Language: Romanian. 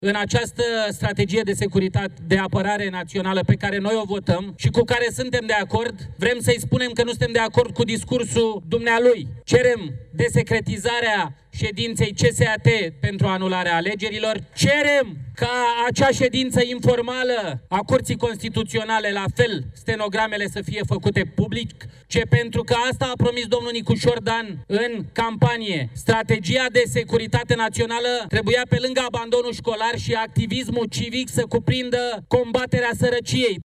în această strategie de securitate, de apărare națională pe care noi o votăm și cu care suntem de acord, vrem să-i spunem că nu suntem de acord cu discursul dumnealui. Cerem desecretizarea ședinței CSAT pentru anularea alegerilor. Cerem ca acea ședință informală a Curții Constituționale, la fel, stenogramele să fie făcute public, pentru că asta a promis domnul Nicușor Dan în campanie. Strategia de securitate națională trebuia, pe lângă abandonul școlar și activismul civic, să cuprindă combaterea sărăciei.